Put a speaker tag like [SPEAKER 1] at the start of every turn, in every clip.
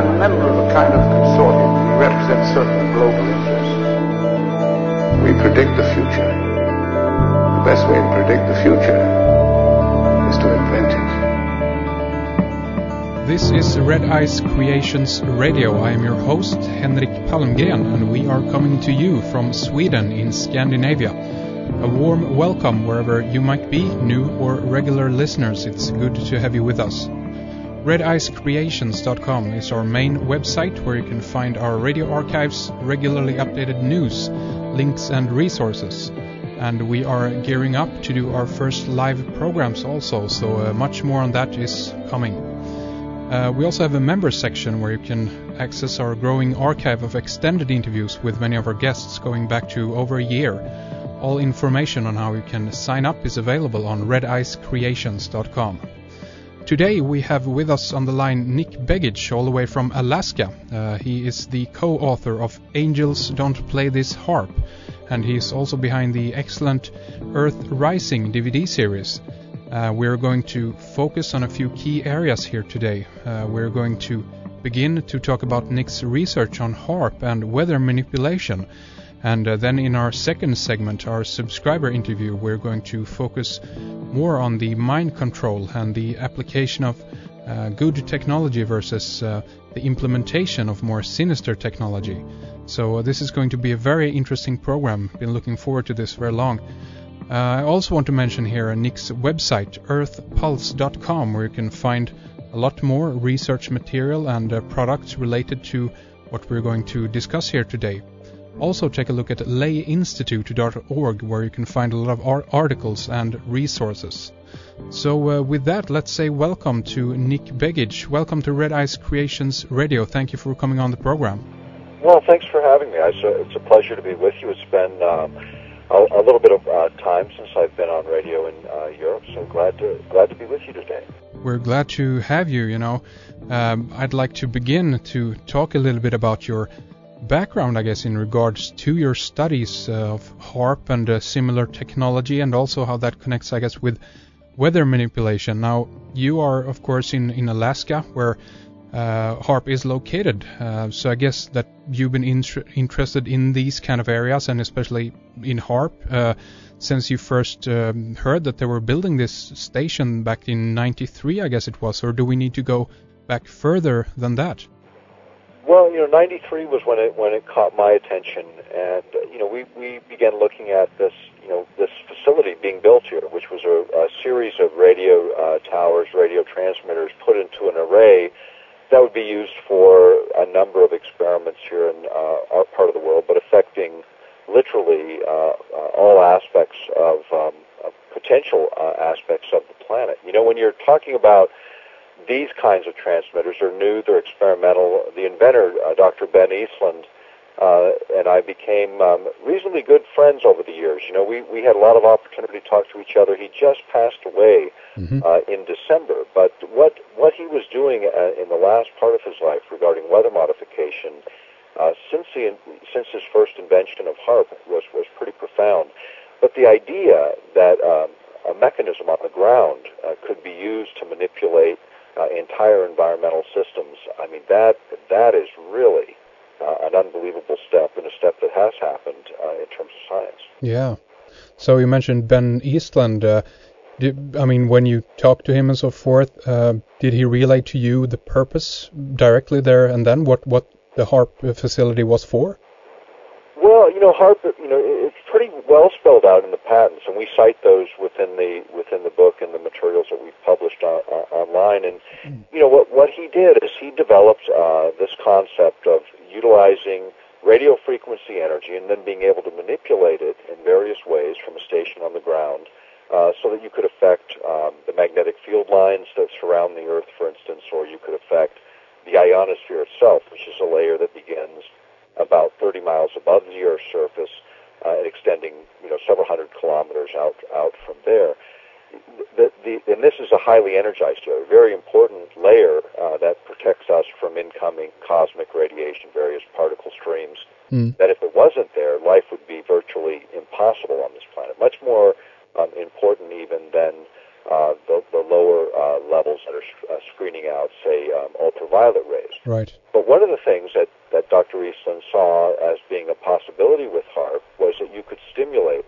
[SPEAKER 1] I'm a member of a kind of consortium. We represent certain global interests. We predict the future. The best way to predict the future is to invent it.
[SPEAKER 2] This is Red Ice Creations Radio. I am your host, Henrik Palmgren, and we are coming to you from Sweden in Scandinavia. A warm welcome wherever you might be, new or regular listeners. It's good to have you with us. RedIceCreations.com is our main website where you can find our radio archives, regularly updated news, links and resources. And we are gearing up to do our first live programs also, so much more on that is coming. We also have a members section where you can access our growing archive of extended interviews with many of our guests going back to over a year. All information on how you can sign up is available on RedIceCreations.com. Today we have with us on the line Nick Begich, all the way from Alaska. He is the co-author of Angels Don't Play This Harp, and he is also behind the excellent Earth Rising DVD series. We're going to focus on a few key areas here today. We're going to begin to talk about Nick's research on HAARP and weather manipulation. And then in our second segment, our subscriber interview, we're going to focus more on the mind control and the application of good technology versus the implementation of more sinister technology. So this is going to be a very interesting program. Been looking forward to this very long. I also want to mention here Nick's website, earthpulse.com, where you can find a lot more research material and products related to what we're going to discuss here today. Also take a look at layinstitute.org, where you can find a lot of articles and resources. So with that, let's say welcome to Nick Begich. Welcome to Red Ice Creations Radio. Thank you for coming on the program.
[SPEAKER 3] Well, thanks for having me. It's a pleasure to be with you. It's been a little bit of time since I've been on radio in Europe, so glad to be with you today.
[SPEAKER 2] We're glad to have you. I'd like to begin to talk a little bit about your background, I guess, in regards to your studies of HAARP and similar technology, and also how that connects, I guess, with weather manipulation. Now, you are, of course, in Alaska, where HAARP is located. So I guess that you've been interested in these kind of areas, and especially in HAARP, since you first heard that they were building this station back in '93, I guess it was. Or do we need to go back further than that?
[SPEAKER 3] Well, '93 was when it caught my attention, and we began looking at this facility being built here, which was a series of radio towers, radio transmitters put into an array that would be used for a number of experiments here in our part of the world, but affecting literally all aspects of potential aspects of the planet. When you're talking about these kinds of transmitters are new, they're experimental. The inventor, Dr. Ben Eastland, and I became reasonably good friends over the years. We had a lot of opportunity to talk to each other. He just passed away in December, but what he was doing in the last part of his life regarding weather modification, since his first invention of HAARP was pretty profound. But the idea that a mechanism on the ground could be used to manipulate entire environmental systems, I mean, that is really an unbelievable step, and a step that has happened in terms of science.
[SPEAKER 2] Yeah. So you mentioned Ben Eastland. When you talked to him and so forth, did he relay to you the purpose directly there and then what the HAARP facility was for?
[SPEAKER 3] Well, HAARP, it's pretty well spelled out in the patents, and we cite those within the book and the materials that we've published online. And what he did is he developed this concept of utilizing radio frequency energy and then being able to manipulate it in various ways from a station on the ground, so that you could affect the magnetic field lines that surround the Earth, for instance, or you could affect the ionosphere itself, which is a layer that begins about 30 miles above the Earth's surface, extending several hundred kilometers out from there. And this is a highly energized layer, a very important layer that protects us from incoming cosmic radiation, various particle streams. That if it wasn't there, life would be virtually impossible on this planet. Much more important even than the lower levels that are screening out, say, ultraviolet rays.
[SPEAKER 2] Right.
[SPEAKER 3] But possibility with HAARP was that you could stimulate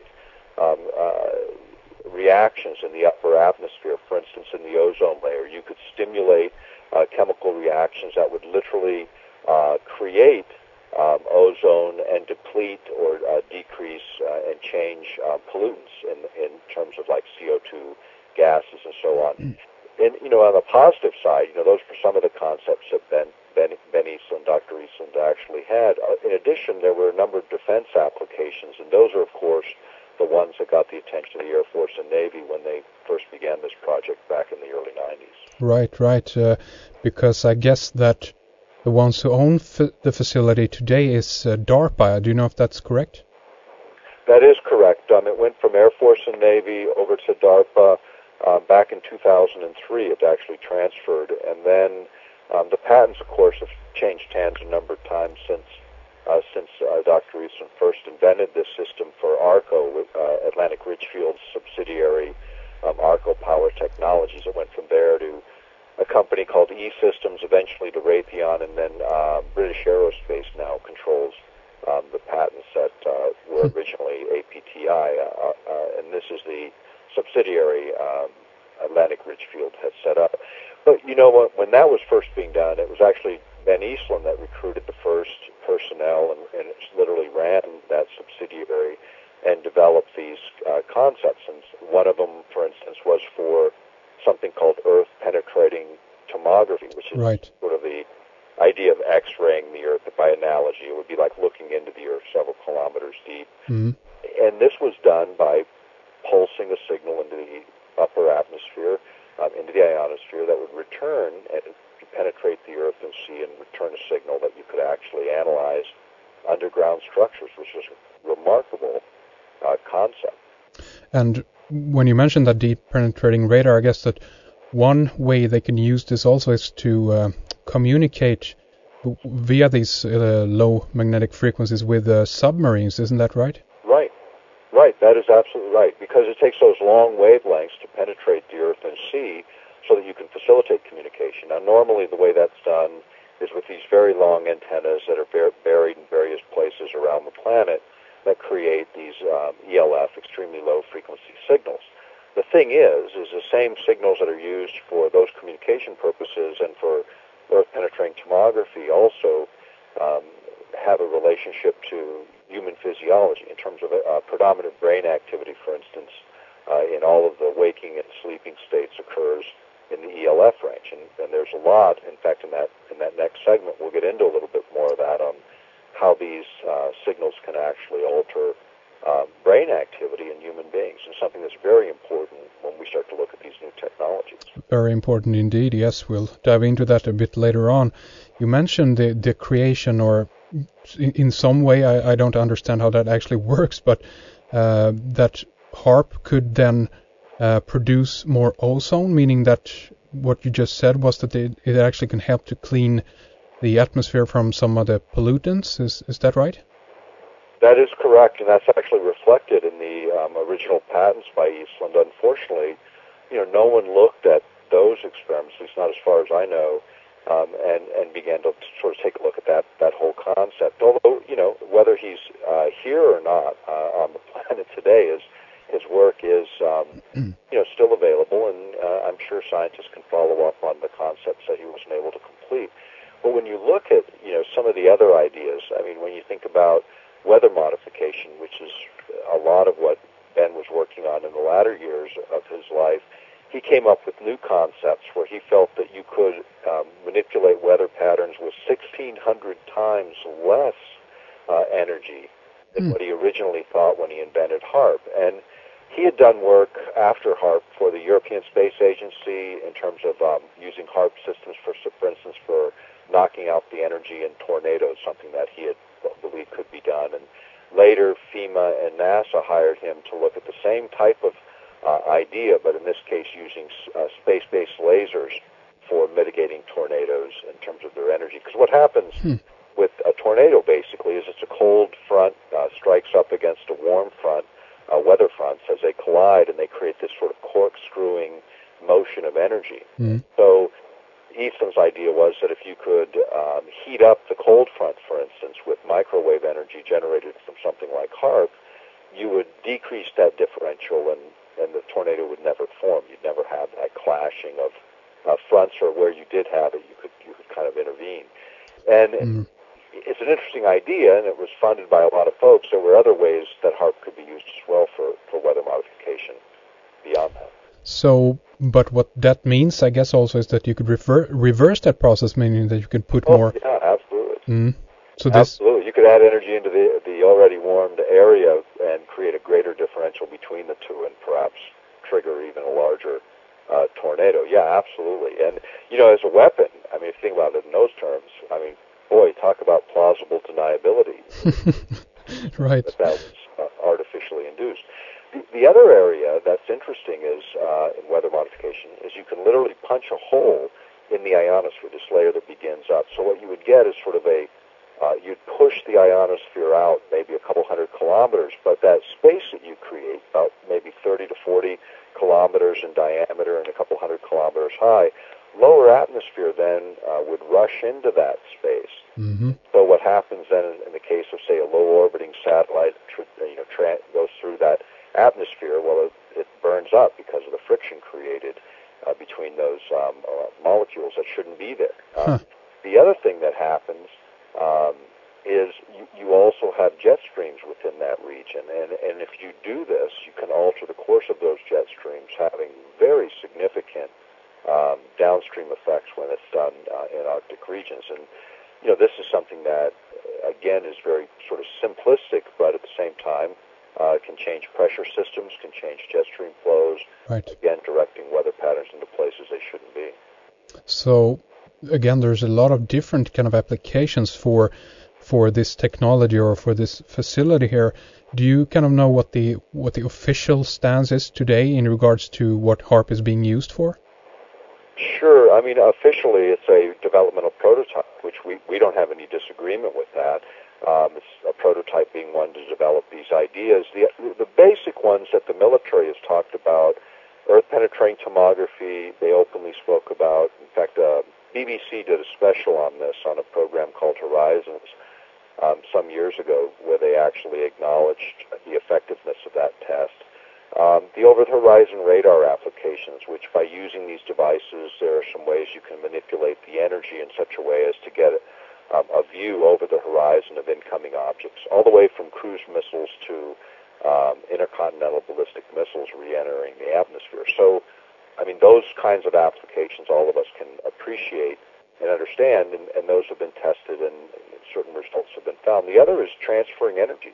[SPEAKER 3] reactions in the upper atmosphere. For instance, in the ozone layer, you could stimulate chemical reactions that would literally create ozone and deplete or decrease and change pollutants in terms of like CO2 gases and so on. And, on the positive side, those were some of the concepts that Ben Eastland, Dr. Eastland actually had. In addition, there were a number of defense applications, and those are, of course, the ones that got the attention of the Air Force and Navy when they first began this project back in the early 90s.
[SPEAKER 2] Right. Because I guess that the ones who own the facility today is DARPA. Do you know if that's correct?
[SPEAKER 3] That is correct. It went from Air Force and Navy over to DARPA back in 2003. It actually transferred. And then the patents, of course, have changed hands a number of times since Dr. Eastland first invented this system for ARCO, Atlantic Richfield's subsidiary, ARCO Power Technologies. It went from there to a company called E-Systems, eventually to Raytheon, and then British Aerospace now controls the patents that were originally APTI, and this is the subsidiary Atlantic Richfield had set up. But when that was first being done, it was actually Ben Eastland that recruited the first personnel and literally ran that subsidiary and developed these concepts. And one of them, for instance, was for something called earth-penetrating tomography, which is sort of the idea of X-raying the Earth. By analogy, it would be like looking into the Earth several kilometers deep. Mm-hmm. And this was done by pulsing a signal into the upper atmosphere, into the ionosphere, that would return and penetrate the Earth and see and return a signal that you could actually analyze underground structures, which was a remarkable concept.
[SPEAKER 2] And when you mentioned that deep penetrating radar, I guess that one way they can use this also is to communicate via these low magnetic frequencies with submarines. Isn't that right?
[SPEAKER 3] Right, that is absolutely right, because it takes those long wavelengths to penetrate the Earth and sea so that you can facilitate communication. Now, normally the way that's done is with these very long antennas that are buried in various places around the planet that create these ELF, extremely low frequency signals. The thing is the same signals that are used for those communication purposes and for earth-penetrating tomography also have a relationship to human physiology in terms of predominant brain activity, for instance, in all of the waking and sleeping states occurs in the ELF range. And there's a lot, in fact, in that next segment, we'll get into a little bit more of that on how these signals can actually alter brain activity in human beings, and something that's very important when we start to look at these new technologies.
[SPEAKER 2] Very important indeed, yes. We'll dive into that a bit later on. You mentioned the creation, or in some way, I don't understand how that actually works, but that HAARP could then produce more ozone, meaning that what you just said was that it actually can help to clean the atmosphere from some of the pollutants. Is that right?
[SPEAKER 3] That is correct, and that's actually reflected in the original patents by Eastland. Unfortunately, no one looked at those experiments, at least not as far as I know, and began to sort of take a look at that whole concept. Although, whether he's here or not on the planet today, his work is, still available, and I'm sure scientists can follow up on the concepts that he wasn't able to complete. But when you look at, some of the other ideas, I mean, when you think about weather modification, which is a lot of what Ben was working on in the latter years of his life, he came up with new concepts where he felt that you could manipulate weather patterns with 1,600 times less energy than what he originally thought when he invented HAARP. And he had done work after HAARP for the European Space Agency in terms of using HAARP systems, for instance, for knocking out the energy in tornadoes, something that he had believed could be done. And later, FEMA and NASA hired him to look at the same type of idea, but in this case using space-based lasers for mitigating tornadoes in terms of their energy. Because what happens with a tornado, basically, is it's a cold front strikes up against a warm front, weather fronts, as they collide, and they create this sort of corkscrewing motion of energy. So, Eastham's idea was that if you could heat up the cold front, for instance, with microwave energy generated from something like HAARP, you would decrease that differential, and the tornado would never form. You'd never have that clashing of fronts, or where you did have it, you could kind of intervene. And it's an interesting idea, and it was funded by a lot of folks. There were other ways that HAARP could be used as well for weather modification beyond that.
[SPEAKER 2] So, but what that means, I guess, also is that you could reverse that process, meaning that you could put more.
[SPEAKER 3] Yeah, absolutely.
[SPEAKER 2] So
[SPEAKER 3] absolutely, you could add energy into the already warmed area and create a greater differential between the two, and perhaps trigger even a larger tornado. Yeah, absolutely. And as a weapon, I mean, if you think about it in those terms, I mean, boy, talk about plausible deniability.
[SPEAKER 2] Right.
[SPEAKER 3] That was artificially induced. The other area that's interesting is in weather modification is you can literally punch a hole in the ionosphere, this layer that begins up. So what you would get is sort of you'd push the ionosphere out maybe a couple hundred kilometers, but that space that you create, about maybe 30 to 40 kilometers in diameter and a couple hundred kilometers high, lower atmosphere then would rush into that space.
[SPEAKER 2] Mm-hmm.
[SPEAKER 3] So what happens then in the case of, say, a low-orbiting satellite goes through that atmosphere, well, it burns up because of the friction created between those molecules that shouldn't be there. The other thing that happens is you also have jet streams within that region, and if you do this, you can alter the course of those jet streams, having very significant downstream effects when it's done in Arctic regions. And this is something that, again, is very sort of simplistic, but at the same time can change pressure systems, can change jet stream flows,
[SPEAKER 2] right.
[SPEAKER 3] Again, directing weather patterns into places they shouldn't be.
[SPEAKER 2] So, again, there's a lot of different kind of applications for this technology or for this facility here. Do you kind of know what the official stance is today in regards to what HAARP is being used for?
[SPEAKER 3] Sure. I mean, officially, it's a developmental prototype, which we don't have any disagreement with that. It's a prototype being one to develop these ideas. The basic ones that the military has talked about, earth-penetrating tomography, they openly spoke about. In fact, BBC did a special on this on a program called Horizons some years ago, where they actually acknowledged the effectiveness of that test. The over-the-horizon radar applications, which by using these devices, there are some ways you can manipulate the energy in such a way as to get a view over the horizon of incoming objects, all the way from cruise missiles to intercontinental ballistic missiles re-entering the atmosphere. So, I mean, those kinds of applications all of us can appreciate and understand, and those have been tested, and certain results have been found. The other is transferring energy.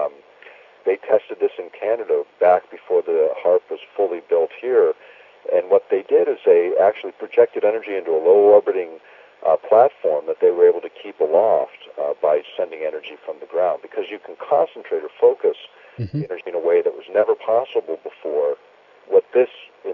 [SPEAKER 3] They tested this in Canada back before the HAARP was fully built here, and what they did is they actually projected energy into a low-orbiting platform that they were able to keep aloft by sending energy from the ground, because you can concentrate or focus energy in a way that was never possible before. What this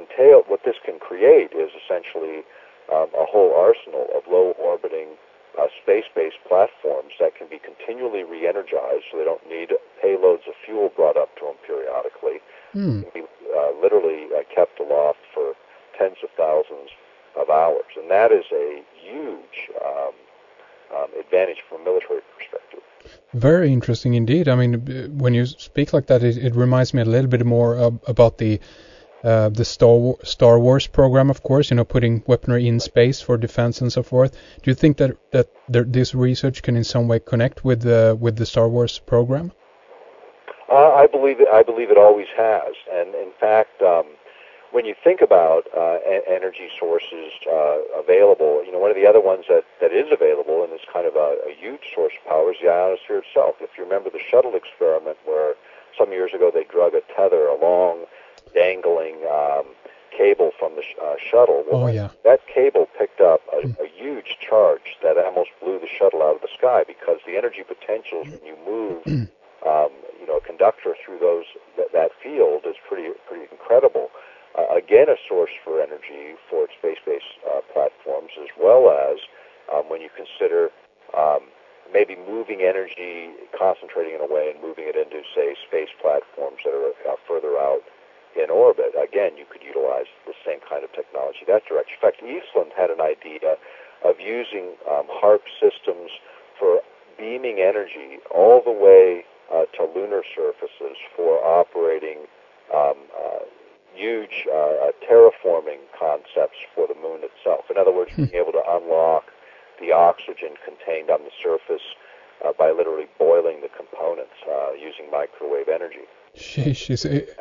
[SPEAKER 3] can create is essentially a whole arsenal of low-orbiting space-based platforms that can be continually re-energized, so they don't need payloads of fuel brought up to them periodically. Can be literally kept aloft for tens of thousands of hours, and that is a huge advantage from a military perspective.
[SPEAKER 2] Very interesting indeed. I mean, when you speak like that, it reminds me a little bit more about the Star Wars program, of course, putting weaponry in space for defense and so forth. Do you think that this research can in some way connect with the Star Wars program?
[SPEAKER 3] I believe it always has, and in fact, when you think about energy sources available, one of the other ones that is available and is kind of a huge source of power is the ionosphere itself. If you remember the shuttle experiment, where some years ago they drug a tether along dangling cable from the shuttle. Well, that cable picked up a huge charge that almost blew the shuttle out of the sky, because the energy potentials when you move a conductor through that field is pretty incredible. Again, a source for energy for space-based platforms, as well as when you consider maybe moving energy, concentrating in a way and moving it into, say, space platforms that are further out in orbit, again, you could utilize the same kind of technology that direction. In fact, Eastland had an idea of using HARP systems for beaming energy all the way to lunar surfaces for operating huge terraforming concepts for the moon itself. In other words, being able to unlock the oxygen contained on the surface by literally boiling the components using microwave energy.
[SPEAKER 2] Sheesh,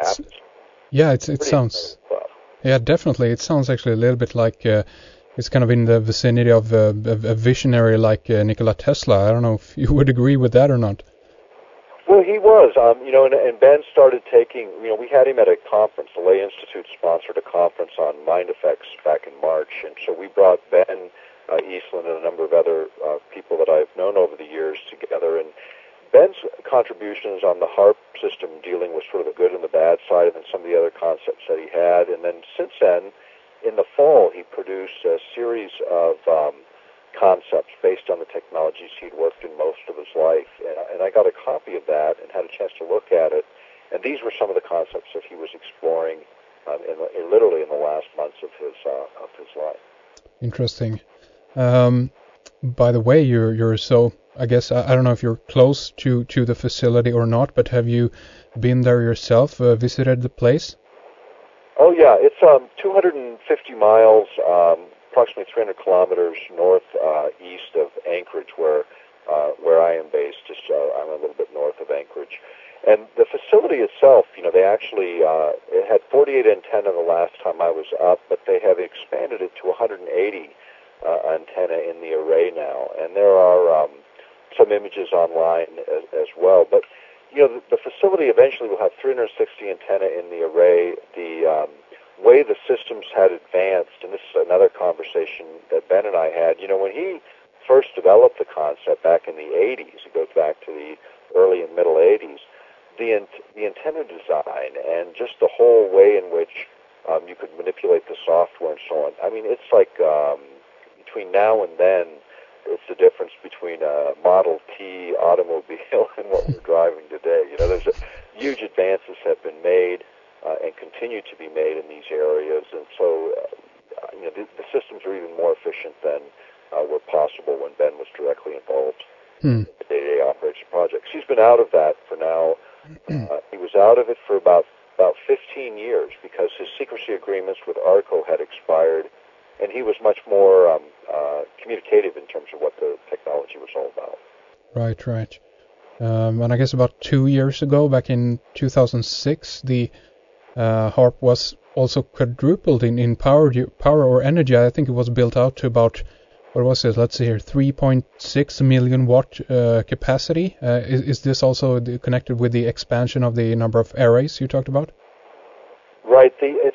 [SPEAKER 2] it sounds... Yeah, definitely. It sounds actually a little bit like it's kind of in the vicinity of a visionary like Nikola Tesla. I don't know if you would agree with that or not.
[SPEAKER 3] Well, he was, and Ben started taking, we had him at a conference. The Lay Institute sponsored a conference on mind effects back in March, and so we brought Ben Eastland and a number of other people that I've known over the years together, and Ben's contributions on the HARP system dealing with sort of the good and the bad side, and then some of the other concepts that he had, and then since then, in the fall, he produced a series of concepts based on the technologies he'd worked in most of his life, and I got a copy of that and had a chance to look at it, and these were some of the concepts that he was exploring literally in the last months of his life.
[SPEAKER 2] Interesting. By the way, you're so, I guess, I don't know if you're close to the facility or not, but have you been there yourself, visited the place?
[SPEAKER 3] Oh yeah, it's 250 miles, approximately 300 kilometers northeast of Anchorage, where I am based. I'm a little bit north of Anchorage, and the facility itself, they actually it had 48 antennae the last time I was up, but they have expanded it to 180 antenna in the array now, and there are some images online as well. But the facility eventually will have 360 antenna in the array. The way the systems had advanced, and this is another conversation that Ben and I had, when he first developed the concept back in the 80s, it goes back to the early and middle 80s, the antenna design and just the whole way in which you could manipulate the software and so on. I mean, it's like between now and then, it's the difference between a Model T automobile and what we're driving today. There's huge advances have been made and continue to be made in these areas, and so the systems are even more efficient than were possible when Ben was directly involved in the day-to-day operation projects. He's been out of that for now. He was out of it for about 15 years because his secrecy agreements with ARCO had expired, and he was much more communicative in terms of what the technology was all about.
[SPEAKER 2] Right. And I guess about 2 years ago, back in 2006, the HARP was also quadrupled in power or energy. I think it was built out to about, what was it? Let's see here, 3.6 million watt capacity. Is this also connected with the expansion of the number of arrays you talked about?
[SPEAKER 3] Right.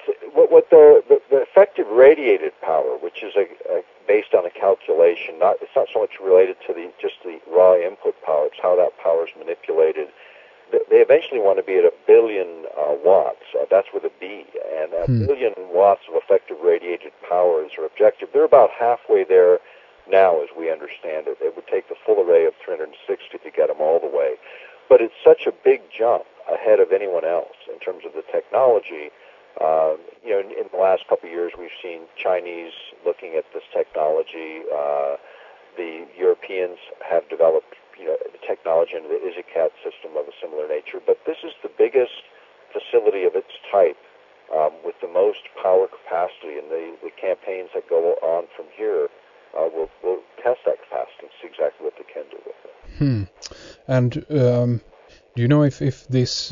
[SPEAKER 3] The effective radiated power, which is based on a calculation, it's not so much related to just the raw input power. It's how that power is manipulated. They eventually want to be at 1 billion watts. That's with a B, and 1 billion watts of effective radiated power is their objective. They're about halfway there now, as we understand it. It would take the full array of 360 to get them all the way, but it's such a big jump ahead of anyone else in terms of the technology. In the last couple of years, we've seen Chinese looking at this technology. The Europeans have developed, the technology into the EasyCat system of a similar nature. But this is the biggest facility of its type with the most power capacity, and the campaigns that go on from here will test that capacity and see exactly what they can do with it.
[SPEAKER 2] And do you know if this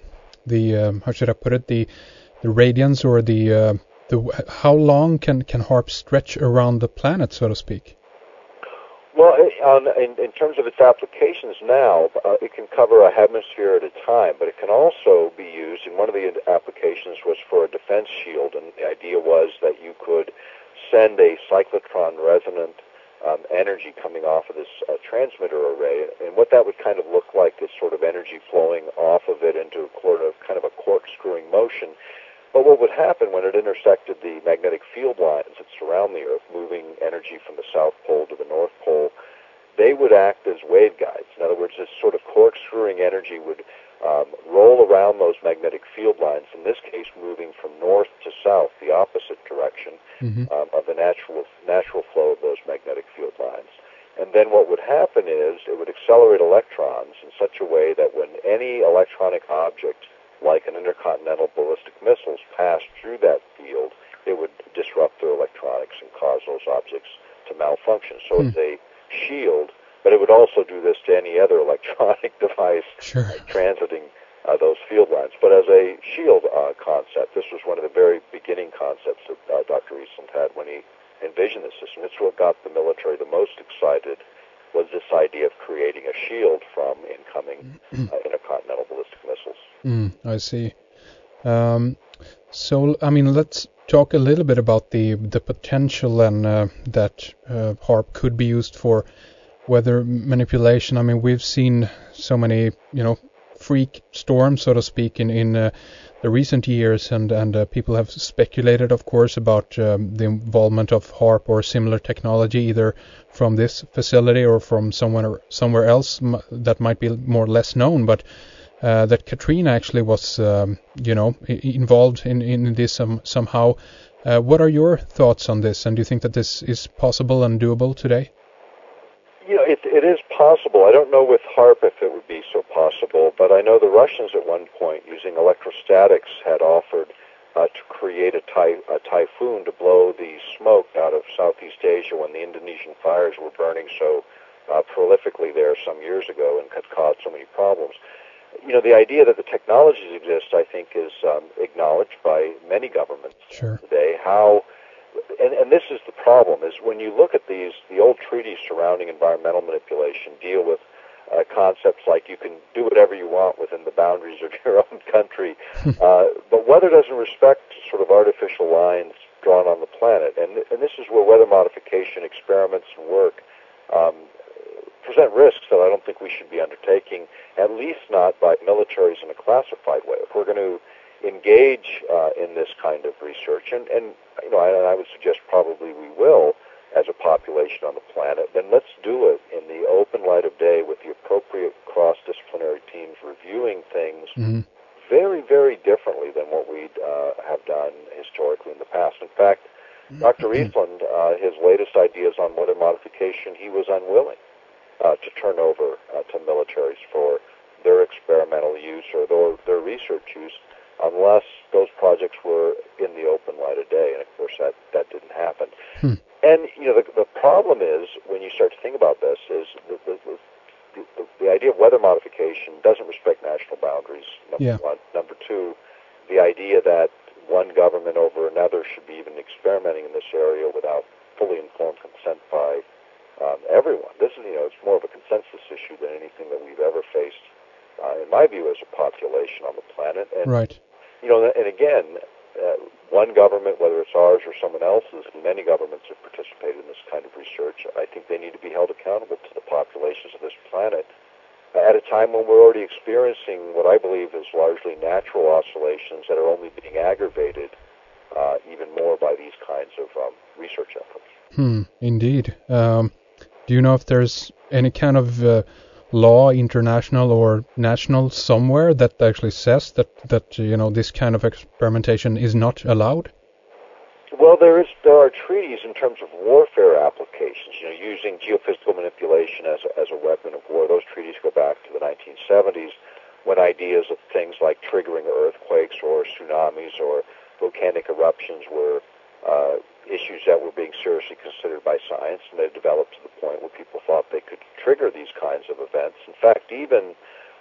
[SPEAKER 2] how should I put it, the radiance or the how long can HARP stretch around the planet, so to speak?
[SPEAKER 3] Well, in terms of its applications now, it can cover a hemisphere at a time, but it can also be used, and one of the applications was for a defense shield, and the idea was that you could send a cyclotron resonant energy coming off of this transmitter array, and what that would kind of look like is sort of energy flowing off of it into kind of a corkscrewing motion. But what would happen when it intersected the magnetic field lines that surround the Earth, moving energy from the South Pole to the North Pole, they would act as waveguides. In other words, this sort of corkscrewing energy would roll around those magnetic field lines, in this case moving from north to south, the opposite direction of the natural flow of those magnetic field lines. And then what would happen is it would accelerate electrons in such a way that when any electronic object, like an intercontinental ballistic missiles, passed through that field, it would disrupt their electronics and cause those objects to malfunction. So it's a shield, but it would also do this to any other electronic device transiting those field lines. But as a shield concept, this was one of the very beginning concepts that Dr. Eastland had when he envisioned this system. It's what got the military the most excited, was this idea of creating a shield from incoming intercontinental ballistic missiles.
[SPEAKER 2] I see. So, I mean, let's talk a little bit about the potential and that HAARP could be used for weather manipulation. I mean, we've seen so many, freak storms, so to speak, in the recent years, and people have speculated, of course, about the involvement of HAARP or similar technology, either from this facility or from somewhere else that might be more or less known, but that Katrina actually was, involved in this somehow. What are your thoughts on this, and do you think that this is possible and doable today?
[SPEAKER 3] It is possible. I don't know with HAARP if it would be so possible, but I know the Russians at one point, using electrostatics, had offered to create a typhoon to blow the smoke out of Southeast Asia when the Indonesian fires were burning so prolifically there some years ago and had caused so many problems. The idea that the technologies exist, I think, is acknowledged by many governments today. And this is the problem, is when you look at the old treaties surrounding environmental manipulation deal with concepts like you can do whatever you want within the boundaries of your own country, but weather doesn't respect sort of artificial lines drawn on the planet. And this is where weather modification experiments and work present risks that I don't think we should be undertaking, at least not by militaries in a classified way. If we're going to engage in this kind of research, and I would suggest probably we will as a population on the planet, then let's do it in the open light of day with the appropriate cross-disciplinary teams reviewing things very, very differently than what we have done historically in the past. In fact, Dr. Eastland, his latest ideas on weather modification, he was unwilling to turn over to militaries for their experimental use or their research use, unless those projects were in the open light of day, and of course that didn't happen. And the problem is, when you start to think about this, is the idea of weather modification doesn't respect national boundaries, number one. Number two, the idea that one government over another should be even experimenting in this area without fully informed consent by everyone. This is, it's more of a consensus issue than anything that we've ever faced, in my view, as a population on the planet. And, and again, one government, whether it's ours or someone else's, and many governments have participated in this kind of research, I think they need to be held accountable to the populations of this planet at a time when we're already experiencing what I believe is largely natural oscillations that are only being aggravated even more by these kinds of research efforts. Indeed.
[SPEAKER 2] Do you know if there's any kind of law, international or national, somewhere that actually says that this kind of experimentation is not allowed?
[SPEAKER 3] Well, there are treaties in terms of warfare applications, using geophysical manipulation as a weapon of war. Those treaties go back to the 1970s, when ideas of things like triggering earthquakes or tsunamis or volcanic eruptions were issues that were being seriously considered by science, and they developed to the point where people thought they could trigger these kinds of events. In fact, even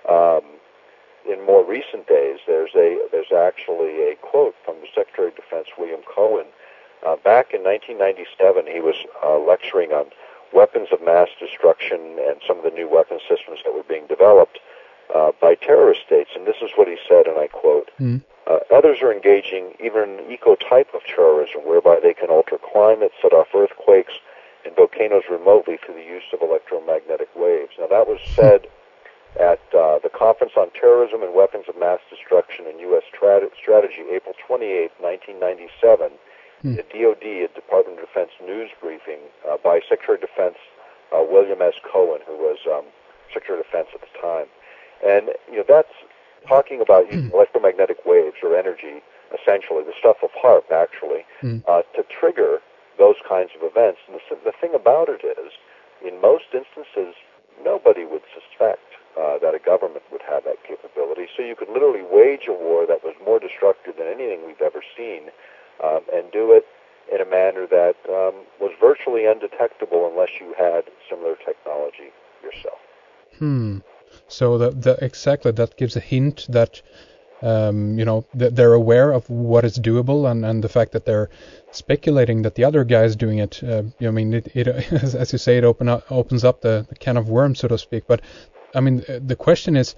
[SPEAKER 3] in more recent days, there's actually a quote from the Secretary of Defense, William Cohen. Back in 1997, he was lecturing on weapons of mass destruction and some of the new weapon systems that were being developed by terrorist states. And this is what he said, and I quote, others are engaging even an eco-type of terrorism whereby they can alter climate, set off earthquakes and volcanoes remotely through the use of electromagnetic waves. Now, that was said at the Conference on Terrorism and Weapons of Mass Destruction in U.S. Strategy, April 28, 1997, the DOD, a Department of Defense news briefing by Secretary of Defense William S. Cohen, who was Secretary of Defense at the time. And, that's talking about using electromagnetic waves or energy, essentially, the stuff of HAARP, actually, to trigger those kinds of events. And the thing about it is, in most instances, nobody would suspect that a government would have that capability. So you could literally wage a war that was more destructive than anything we've ever seen, and do it in a manner that was virtually undetectable unless you had similar technology yourself.
[SPEAKER 2] So exactly, that gives a hint that that they're aware of what is doable, and the fact that they're speculating that the other guy is doing it. I mean, it as you say, it opens up the can of worms, so to speak. But I mean, the question is,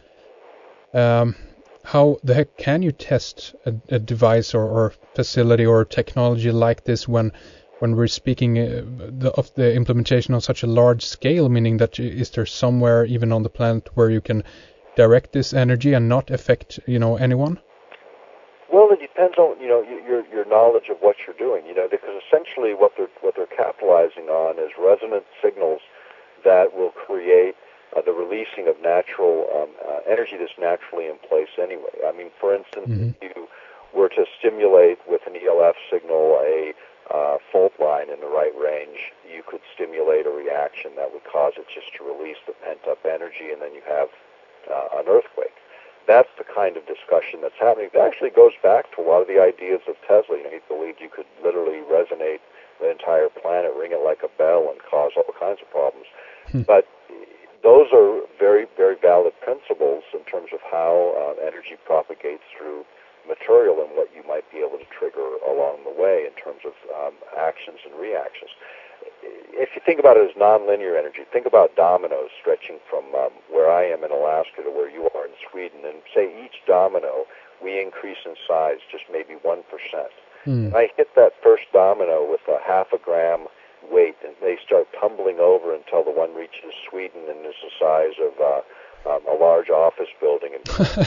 [SPEAKER 2] how the heck can you test a device or facility or technology like this when we're speaking of the implementation on such a large scale? Meaning that is there somewhere even on the planet where you can direct this energy and not affect anyone?
[SPEAKER 3] Well, it depends on your knowledge of what you're doing. Because essentially what they're capitalizing on is resonant signals that will create the releasing of natural energy that's naturally in place anyway. I mean, for instance, if you were to stimulate with an ELF signal a fault line in the right range, you could stimulate a reaction that would cause it just to release the pent-up energy, and then you have an earthquake. That's the kind of discussion that's happening. It actually goes back to a lot of the ideas of Tesla. He believed you could literally resonate the entire planet, ring it like a bell, and cause all kinds of problems. But those are very, very valid principles in terms of how energy propagates through material and what you might be able to trigger along the way in terms of actions and reactions. If you think about it as nonlinear energy, think about dominoes stretching from where I am in Alaska to where you are in Sweden, and say each domino we increase in size just maybe 1%. I hit that first domino with a half a gram weight, and they start tumbling over until the one reaches Sweden and is the size of a large office building. And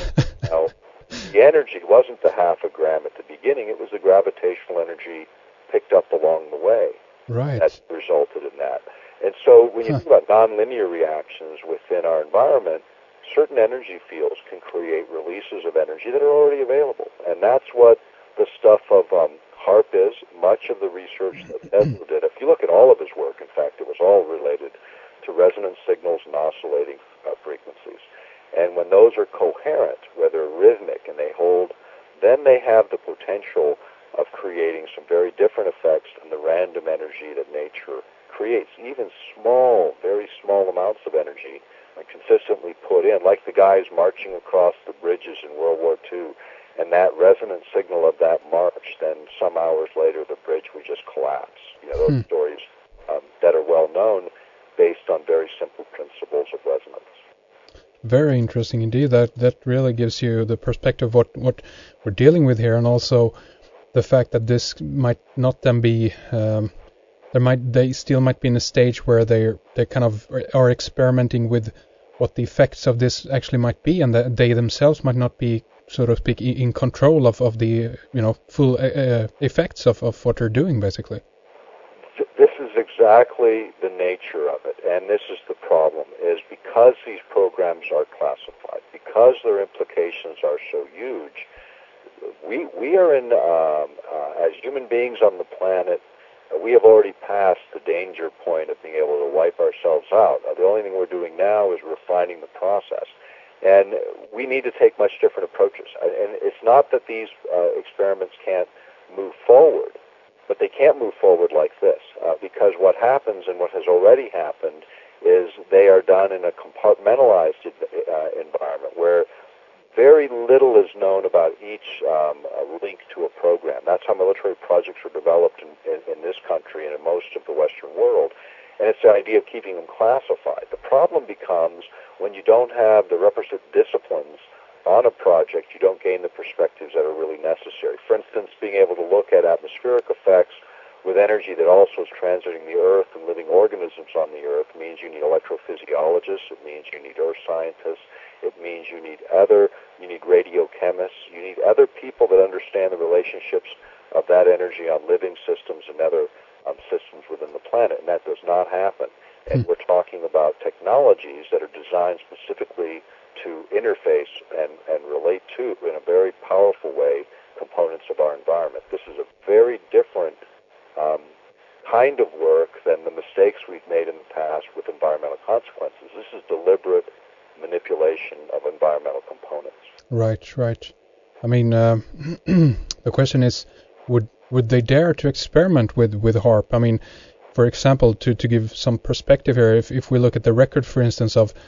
[SPEAKER 3] the energy wasn't the half a gram at the beginning; it was the gravitational energy picked up along the way.
[SPEAKER 2] Right.
[SPEAKER 3] That resulted in that. And so when you think about nonlinear reactions within our environment, certain energy fields can create releases of energy that are already available. And that's what the stuff of HAARP is. Much of the research that Tesla did, if you look at all of his work, in fact, it was all related to resonance signals and oscillating frequencies. And when those are coherent, whether rhythmic, and they hold, then they have the potential of creating some very different effects than the random energy that nature creates. Even small, very small amounts of energy consistently put in, like the guys marching across the bridges in World War II, and that resonant signal of that march, then some hours later the bridge would just collapse. Those stories that are well known based on very simple principles of resonance.
[SPEAKER 2] Very interesting indeed. That really gives you the perspective of what we're dealing with here, and also the fact that this might not then be they still might be in a stage where they kind of are experimenting with what the effects of this actually might be, and that they themselves might not be, so to speak, in control of the full effects of what they're doing, basically.
[SPEAKER 3] This is exactly the nature of it, and this is the problem, is because these programs are classified, because their implications are so huge, we are in, as human beings on the planet, we have already passed the danger point of being able to wipe ourselves out. The only thing we're doing now is refining the process. And we need to take much different approaches. And it's not that these experiments can't move forward, but they can't move forward like this, because what happens and what has already happened is they are done in a compartmentalized environment where very little is known about each link to a program. That's how military projects were developed in this country and in most of the Western world. And it's the idea of keeping them classified. The problem becomes when you don't have the requisite disciplines on a project, you don't gain the perspectives that are really necessary. For instance, being able to look at atmospheric effects with energy that also is transiting the Earth and living organisms on the Earth means you need electrophysiologists, it means you need earth scientists, it means you need radiochemists, you need other people that understand the relationships of that energy on living systems and other systems within the planet, and that does not happen. And we're talking about technologies that are designed specifically to interface and relate to, in a very powerful way, components of our environment. This is a very different kind of work than the mistakes we've made in the past with environmental consequences. This is deliberate manipulation of environmental components.
[SPEAKER 2] Right. I mean, the question is, would they dare to experiment with HAARP? I mean, for example, to give some perspective here, if we look at the record, for instance, of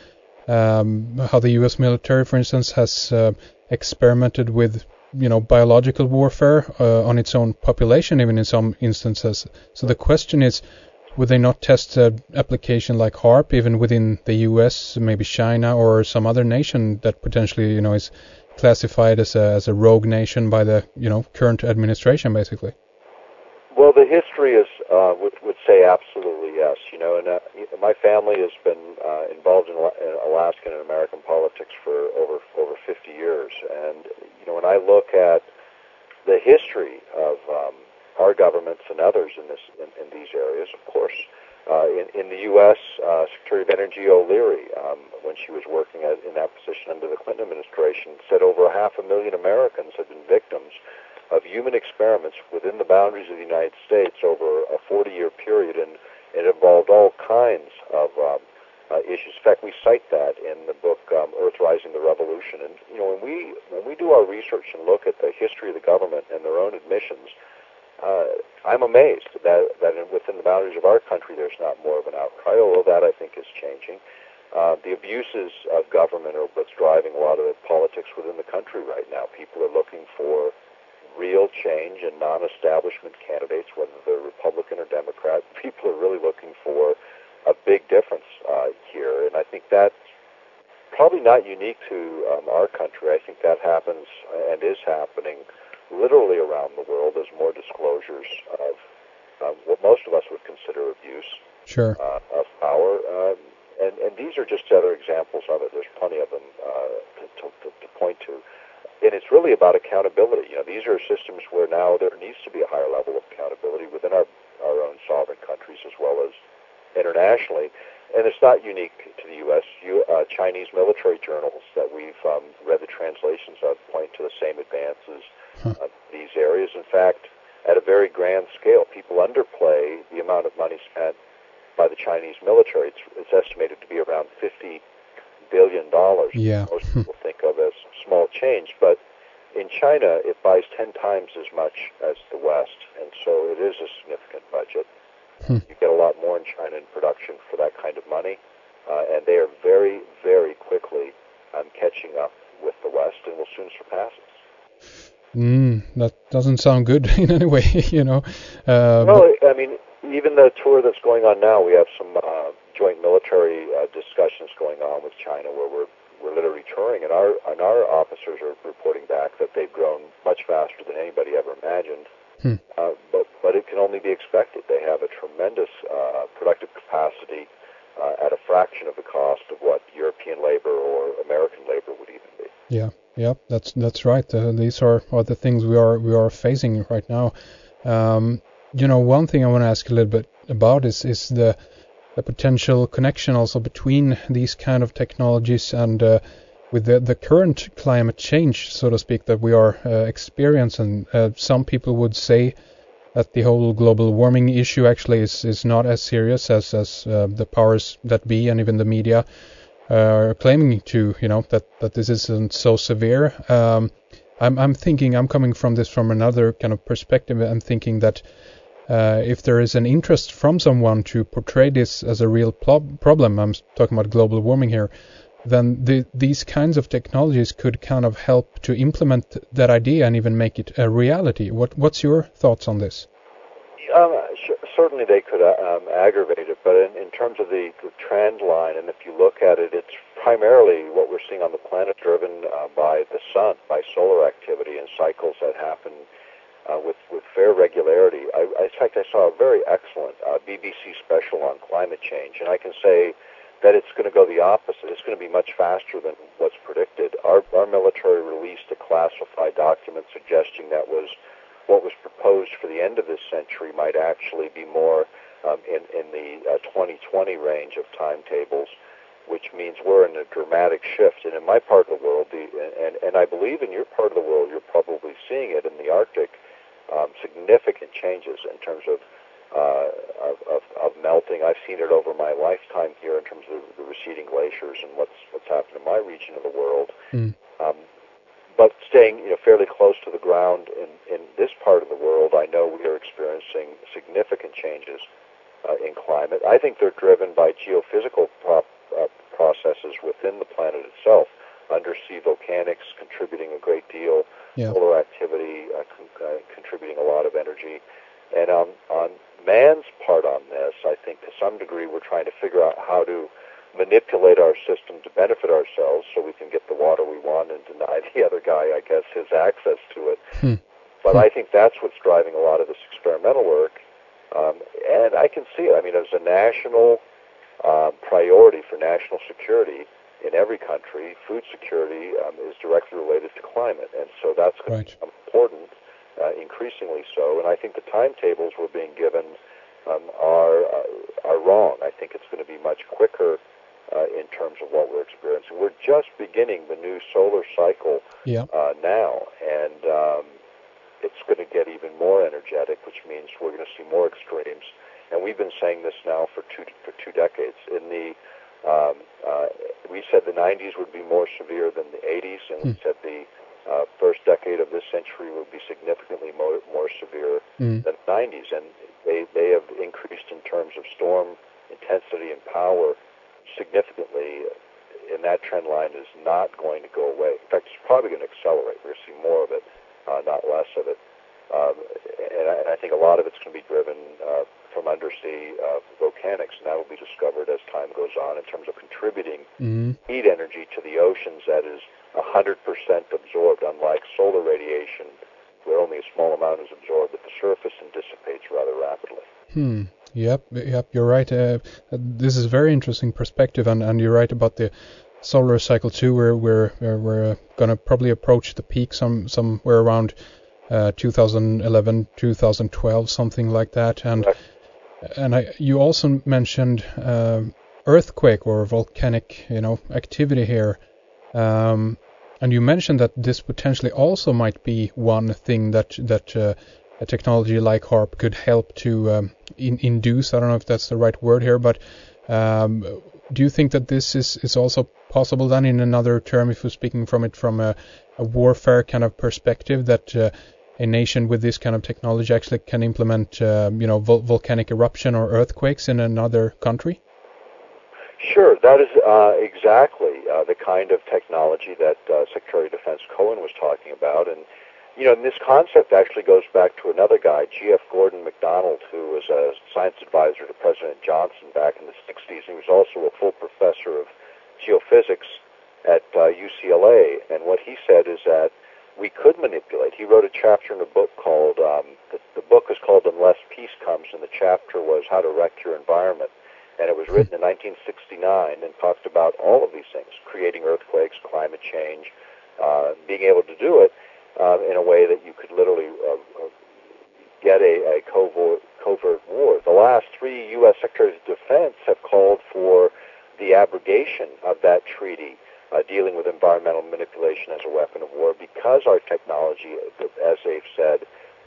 [SPEAKER 2] how the U.S. military, for instance, has experimented with biological warfare on its own population, even in some instances. So the question is, would they not test an application like HAARP even within the U.S., maybe China or some other nation that potentially, is classified as a rogue nation by the, current administration, basically?
[SPEAKER 3] Well, the history is would say absolutely yes. And my family has been involved in Alaskan and American politics for over 50 years, and when I look at the history of our governments and others in these areas, of course, in the U.S., Secretary of Energy O'Leary, when she was working in that position under the Clinton administration, said over 500,000 Americans have been victims of human experiments within the boundaries of the United States over a 40-year period, and it involved all kinds of issues. In fact, we cite that in the book Earthrising the Revolution. And when we do our research and look at the history of the government and their own admissions, I'm amazed that within the boundaries of our country there's not more of an outcry, although that I think is changing. The abuses of government are what's driving a lot of the politics within the country right now. People are looking for real change and non-establishment candidates, whether they're Republican or Democrat. People are really looking for a big difference here, and I think that's probably not unique to our country. I think that happens and is happening literally around the world. There's more disclosures of what most of us would consider abuse of power, and these are just other examples of it. There's plenty of them to point to. And it's really about accountability. These are systems where now there needs to be a higher level of accountability within our own sovereign countries as well as internationally. And it's not unique to the U.S. Chinese military journals that we've read the translations of point to the same advances of these areas. In fact, at a very grand scale, people underplay the amount of money spent by the Chinese military. It's estimated to be around $50 billion.
[SPEAKER 2] Yeah.
[SPEAKER 3] Most people think of as small change, but in China it buys 10 times as much as the West, and so it is a significant budget. You get a lot more in China in production for that kind of money, and they are very, very quickly catching up with the West and will soon surpass us.
[SPEAKER 2] That doesn't sound good in any way,
[SPEAKER 3] Well, I mean, even the tour that's going on now, we have some joint military discussions going on with China where we're literally touring, and our officers are reporting back that they've grown much faster than anybody ever imagined. But it can only be expected. They have a tremendous productive capacity at a fraction of the cost of what European labor or American labor would even be.
[SPEAKER 2] Yeah, that's right. These are the things we are facing right now. One thing I want to ask a little bit about is the potential connection also between these kind of technologies and with the current climate change, so to speak, that we are experiencing. Some people would say that the whole global warming issue actually is not as serious as the powers that be and even the media are claiming to, that this isn't so severe. I'm coming from this from another kind of perspective. I'm thinking that if there is an interest from someone to portray this as a real problem, I'm talking about global warming here, then these kinds of technologies could kind of help to implement that idea and even make it a reality. What's your thoughts on this?
[SPEAKER 3] Certainly they could aggravate it, but in terms of the trend line, and if you look at it, it's primarily what we're seeing on the planet driven by the sun, by solar activity and cycles that happen with fair regularity. In fact, I saw a very excellent BBC special on climate change, and I can say that it's going to go the opposite. It's going to be much faster than what's predicted. Our military released a classified document suggesting that what was proposed for the end of this century might actually be more in the 2020 range of timetables. which means we're in a dramatic shift. And in my part of the world, and I believe in your part of the world, you're probably seeing it in the Arctic, significant changes in terms of melting. I've seen it over my lifetime here in terms of the receding glaciers and what's happened in my region of the world. But staying fairly close to the ground in this part of the world, I know we are experiencing significant changes in climate. I think they're driven by geophysical processes within the planet itself. Undersea volcanics contributing a great deal, solar activity contributing a lot of energy. And on man's part on this, I think to some degree we're trying to figure out how to manipulate our system to benefit ourselves so we can get the water we want and deny the other guy, I guess, his access to it. But I think that's what's driving a lot of this experimental work. And I can see it. I mean, as a national priority for national security in every country, food security is directly related to climate. And so that's going to become important, increasingly so. And I think the timetables we're being given are wrong. I think it's going to be much quicker in terms of what we're experiencing. We're just beginning the new solar cycle now, and it's going to get even more energetic, which means we're going to see more extremes. And we've been saying this now for two decades. We said the 90s would be more severe than the 80s, and we said the first decade of this century would be significantly more severe than the 90s. And they have increased in terms of storm intensity and power significantly, and that trend line is not going to go away. In fact, it's probably going to accelerate. We're going to see more of it, not less of it. And I think a lot of it's going to be driven from undersea volcanics, and that will be discovered as time goes on in terms of contributing heat energy to the oceans that is 100% absorbed, unlike solar radiation, where only a small amount is absorbed at the surface and dissipates rather rapidly.
[SPEAKER 2] Yep, you're right. This is a very interesting perspective, and you're right about the solar cycle too, where we're going to probably approach the peak somewhere around 2011, 2012, something like that. And you also mentioned earthquake or volcanic, activity here. And you mentioned that this potentially also might be one thing that a technology like HAARP could help to induce. I don't know if that's the right word here, but do you think that this is also possible then, in another term, if we're speaking from a warfare kind of perspective, that a nation with this kind of technology actually can implement volcanic eruption or earthquakes in another country?
[SPEAKER 3] Sure, that is exactly the kind of technology that Secretary of Defense Cohen was talking about. And, and this concept actually goes back to another guy, G.F. Gordon MacDonald, who was a science advisor to President Johnson back in the 60s. He was also a full professor of geophysics at UCLA. And what he said is that we could manipulate. He wrote a chapter in a book called, the book is called Unless Peace Comes, and the chapter was How to Wreck Your Environment. And it was written in 1969 and talked about all of these things, creating earthquakes, climate change, being able to do it in a way that you could literally get a covert war. The last three U.S. Secretaries of Defense have called for the abrogation of that treaty dealing with environmental manipulation as a weapon of war, because our technology, as they've said,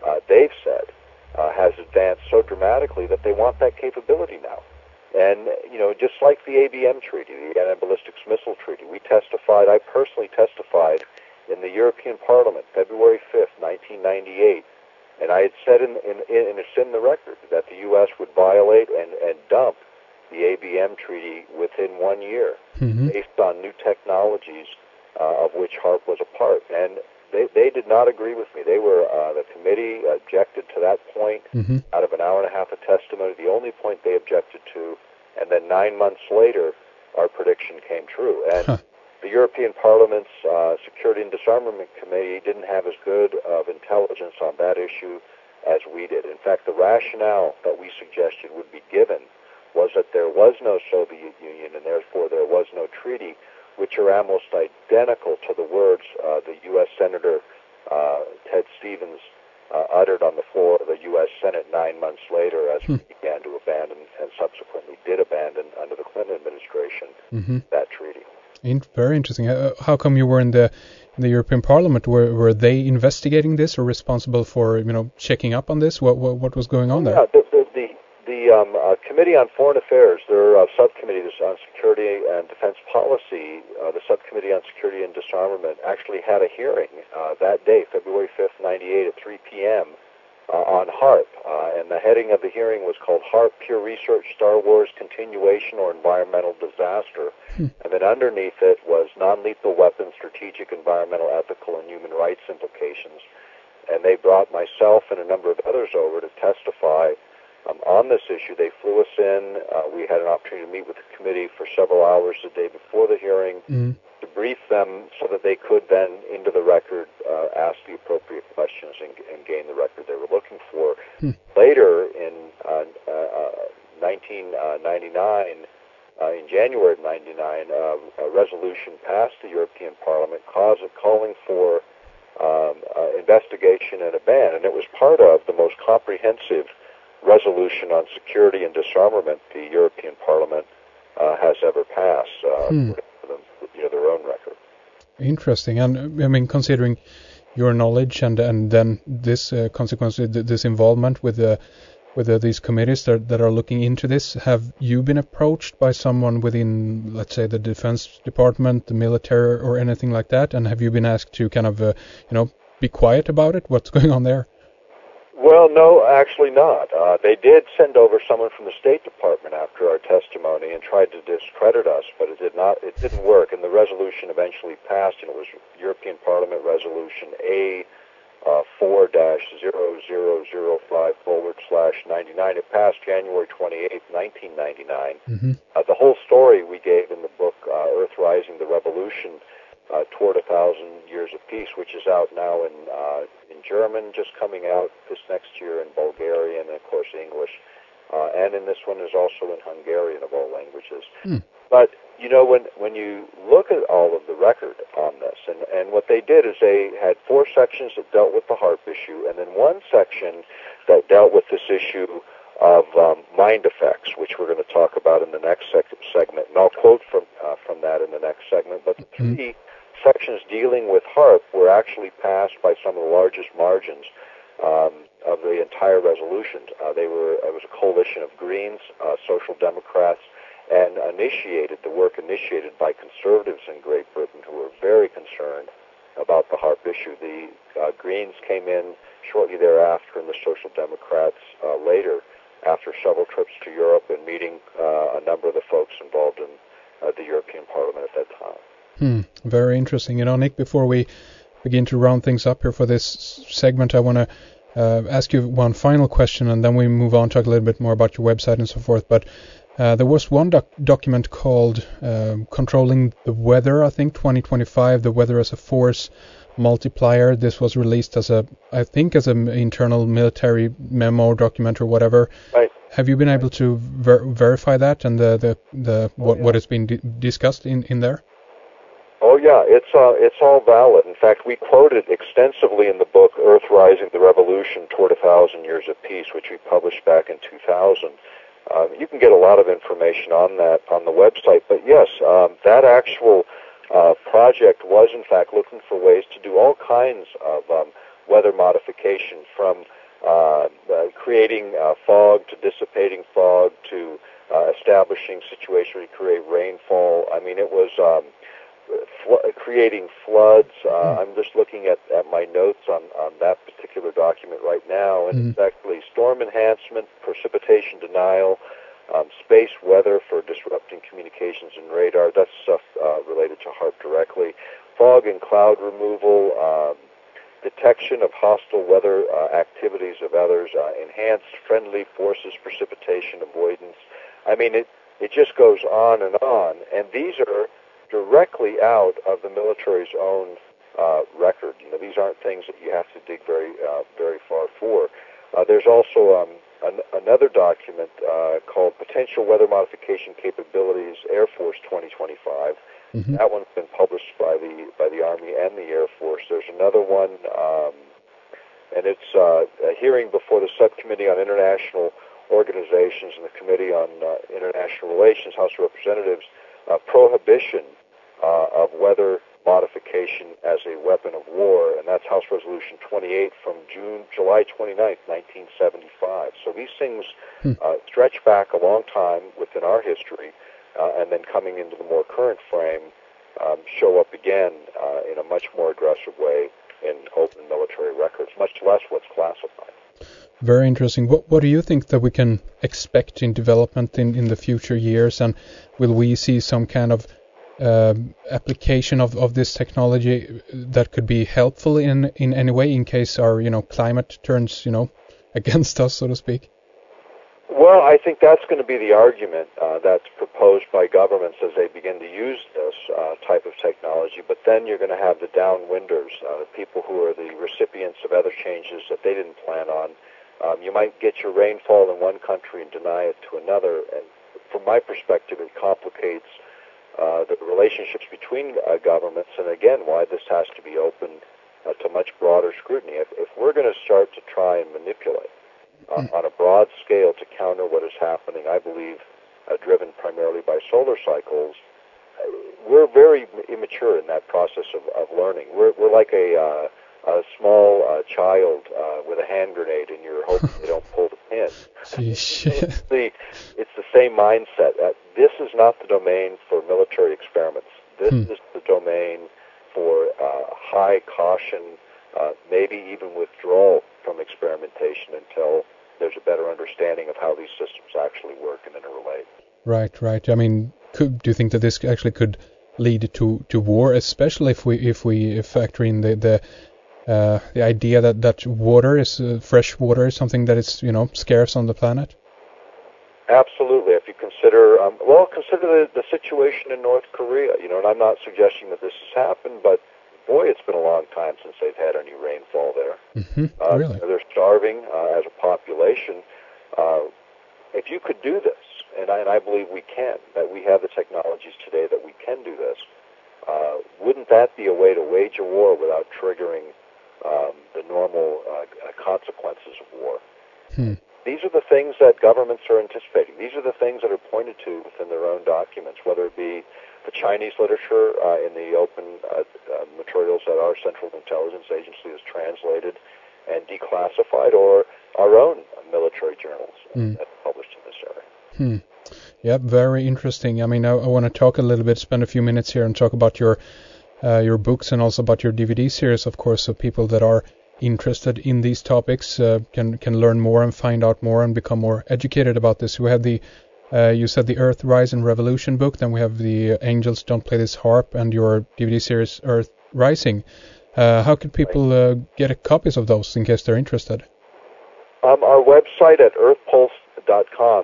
[SPEAKER 3] has advanced so dramatically that they want that capability now. And, just like the ABM Treaty, the Anti-Ballistics Missile Treaty, I personally testified in the European Parliament, February 5th, 1998, and I had said, and it's in the record, that the U.S. would violate and dump the ABM Treaty within 1 year, based on new technologies of which HAARP was a part. And they did not agree with me. They were, the committee objected to that point out of an hour and a half of testimony, the only point they objected to, and then 9 months later, our prediction came true. And the European Parliament's Security and Disarmament Committee didn't have as good of intelligence on that issue as we did. In fact, the rationale that we suggested would be given was that there was no Soviet Union, and therefore there was no treaty, which are almost identical to the words the U.S. Senator Ted Stevens uttered on the floor of the U.S. Senate 9 months later as we began to abandon and subsequently did abandon under the Clinton administration that treaty.
[SPEAKER 2] Very interesting. How come you were in the European Parliament? Were they investigating this or responsible for checking up on this? What was going on there?
[SPEAKER 3] Yeah, the Committee on Foreign Affairs, their subcommittee on security and defense policy, the Subcommittee on Security and Disarmament, actually had a hearing that day, February 5th, 98, at 3 p.m. On HAARP, and the heading of the hearing was called HAARP Pure Research, Star Wars Continuation or Environmental Disaster, and then underneath it was non-lethal weapons, strategic, environmental, ethical, and human rights implications. And they brought myself and a number of others over to testify on this issue. They flew us in. We had an opportunity to meet with the committee for several hours the day before the hearing, to brief them so that they could then, into the record, ask the appropriate questions and gain the record they were looking for. Later, in 1999, in January of 99, a resolution passed the European Parliament calling for investigation and a ban, and it was part of the most comprehensive resolution on security and disarmament the European Parliament has ever passed, their own record.
[SPEAKER 2] Interesting. And I mean, considering your knowledge and then this consequently this involvement with these committees that are looking into this, have you been approached by someone within, let's say, the Defense Department, the military, or anything like that? And have you been asked to kind of, be quiet about it? What's going on there?
[SPEAKER 3] Well, no, actually not. They did send over someone from the State Department after our testimony and tried to discredit us, but it didn't work. And the resolution eventually passed, and it was European Parliament Resolution A4-0005/99. It passed January 28, 1999. The whole story we gave in the book, Earth Rising, the Revolution, Toward 1,000 Years of Peace, which is out now in German, just coming out this next year in Bulgarian, and of course English, and in this one is also in Hungarian of all languages. But when you look at all of the record on this, and what they did is they had 4 sections that dealt with the HAARP issue, and then 1 section that dealt with this issue of mind effects, which we're going to talk about in the next segment, and I'll quote from that in the next segment. But the 3 sections dealing with HAARP were actually passed by some of the largest margins of the entire resolution. It was a coalition of Greens, Social Democrats, and the work initiated by conservatives in Great Britain who were very concerned about the HAARP issue. The Greens came in shortly thereafter, and the Social Democrats later, after several trips to Europe and meeting a number of the folks involved in the European Parliament at that time.
[SPEAKER 2] Very interesting. Nick, before we begin to round things up here for this segment, I want to ask you one final question, and then we move on to talk a little bit more about your website and so forth. But there was one document called Controlling the Weather, I think, 2025, the Weather as a Force Multiplier. This was released as an internal military memo document or whatever. Right. Have you been able to verify that and what has been discussed in there?
[SPEAKER 3] Oh yeah, it's all valid. In fact, we quoted extensively in the book Earth Rising, the Revolution Toward 1,000 Years of Peace, which we published back in 2000. You can get a lot of information on that on the website. But yes, that actual project was in fact looking for ways to do all kinds of weather modification, from creating fog to dissipating fog to establishing situations where you create rainfall. I mean, it was creating floods. I'm just looking at my notes on that particular document right now, and it's actually storm enhancement, precipitation denial, space weather for disrupting communications and radar. That's stuff related to HAARP directly. Fog and cloud removal, detection of hostile weather activities of others, enhanced friendly forces, precipitation avoidance. I mean, it just goes on, and these are directly out of the military's own record. These aren't things that you have to dig very far for. There's also another document called Potential Weather Modification Capabilities Air Force 2025. That one's been published by the Army and the Air Force. There's another one, and it's a hearing before the Subcommittee on International Organizations and the Committee on International Relations, House of Representatives, prohibition of weather modification as a weapon of war, and that's House Resolution 28 from July 29th, 1975. So these things stretch back a long time within our history, and then coming into the more current frame, show up again in a much more aggressive way in open military records, much less what's classified.
[SPEAKER 2] Very interesting. What do you think that we can expect in development in the future years, and will we see some kind of application of this technology that could be helpful in any way in case our climate turns against us, so to speak?
[SPEAKER 3] Well, I think that's going to be the argument that's proposed by governments as they begin to use this type of technology. But then you're going to have the downwinders, people who are the recipients of other changes that they didn't plan on. You might get your rainfall in one country and deny it to another. And from my perspective, it complicates the relationships between governments, and again, why this has to be open to much broader scrutiny. If we're going to start to try and manipulate on a broad scale to counter what is happening, I believe, driven primarily by solar cycles, we're very immature in that process of learning. We're like a small child with a hand grenade, and you're hoping they don't pull the pin. It's the same mindset. This is not the domain for military experiments. This is the domain for high caution, maybe even withdrawal from experimentation until there's a better understanding of how these systems actually work and interrelate. Right.
[SPEAKER 2] I mean, do you think that this actually could lead to war, especially if we factor in the idea that water is fresh water is something that is scarce on the planet?
[SPEAKER 3] Absolutely. If you consider consider the situation in North Korea. And I'm not suggesting that this has happened, but boy, it's been a long time since they've had any rainfall there.
[SPEAKER 2] Mm-hmm. Really?
[SPEAKER 3] They're starving as a population. If you could do this, and I believe we can, that we have the technologies today that we can do this, wouldn't that be a way to wage a war without triggering the normal consequences of war? These are the things that governments are anticipating. These are the things that are pointed to within their own documents, whether it be the Chinese literature in the open materials that our Central Intelligence Agency has translated and declassified, or our own military journals that are published in this area.
[SPEAKER 2] Yeah, very interesting. I mean, I want to talk a little bit, spend a few minutes here and talk about your books and also about your DVD series, of course, so people that are interested in these topics can learn more and find out more and become more educated about this. We have you said the Earth Rise and Revolution book, then we have the Angels Don't Play This Harp, and your DVD series Earth Rising. How can people get copies of those in case they're interested?
[SPEAKER 3] Our website at earthpulse.com,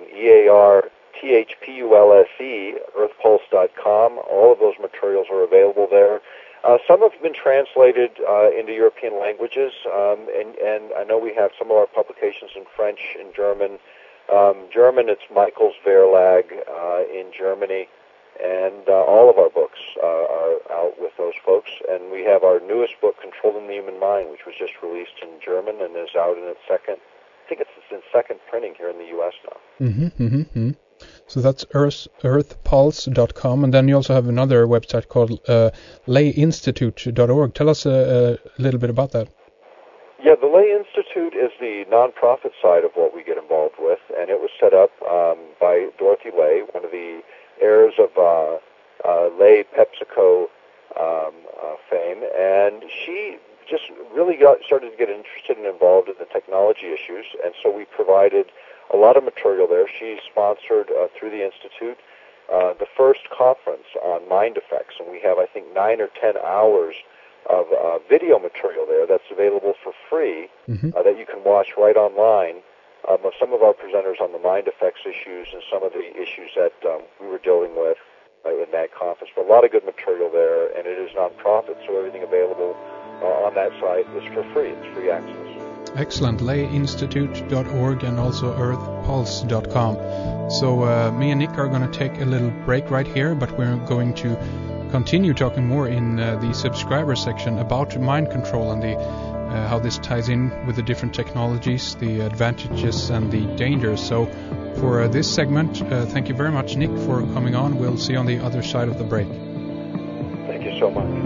[SPEAKER 3] EARTHPULSE, earthpulse.com. All of those materials are available there. Some have been translated into European languages, and I know we have some of our publications in French and German. German, it's Michaels Verlag in Germany, and all of our books are out with those folks. And we have our newest book, Controlling the Human Mind, which was just released in German and is out in its second printing here in the U.S. now.
[SPEAKER 2] So that's earthpulse.com, and then you also have another website called layinstitute.org. Tell us a little bit about that.
[SPEAKER 3] Yeah, the Lay Institute is the nonprofit side of what we get involved with, and it was set up by Dorothy Lay, one of the heirs of Lay PepsiCo fame, and she just really started to get interested and involved in the technology issues, and so we provided a lot of material there. She sponsored through the Institute the first conference on mind effects, and we have, I think, 9 or 10 hours of video material there that's available for free that you can watch right online of some of our presenters on the mind effects issues and some of the issues that we were dealing with in that conference. But a lot of good material there, and it is nonprofit, so everything available on that site is for free. It's free access.
[SPEAKER 2] Excellent. Layinstitute.org and also earthpulse.com. So me and Nick are going to take a little break right here, but we're going to continue talking more in the subscriber section about mind control and the how this ties in with the different technologies, the advantages and the dangers. So for this segment, thank you very much, Nick, for coming on. We'll see you on the other side of the break.
[SPEAKER 3] Thank you so much.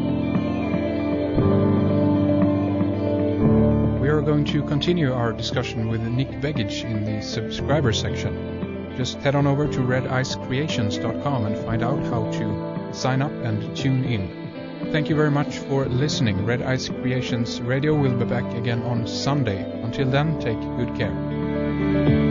[SPEAKER 2] We are going to continue our discussion with Nick Begich in the subscriber section. Just head on over to redicecreations.com and find out how to sign up and tune in. Thank you very much for listening. Red Ice Creations Radio will be back again on Sunday. Until then, take good care.